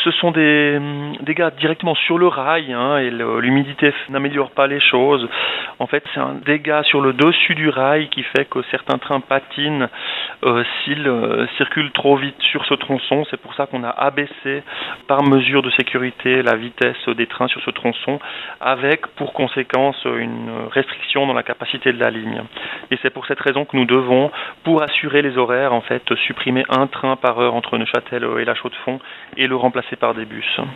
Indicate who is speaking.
Speaker 1: ce sont des dégâts directement sur le rail, et l'humidité n'améliore pas les choses. En fait, c'est un dégât sur le dessus du rail qui fait que certains trains patinent s'ils circulent trop vite sur ce tronçon. C'est pour ça qu'on a abaissé par mesure de sécurité la vitesse des trains sur ce tronçon, avec pour conséquence une restriction dans la capacité de la ligne. Et c'est pour cette raison que nous devons, pour assurer les horaires, en fait, supprimer un train par heure entre Neuchâtel et La Chaux-de-Fonds et le remplacer par des bus.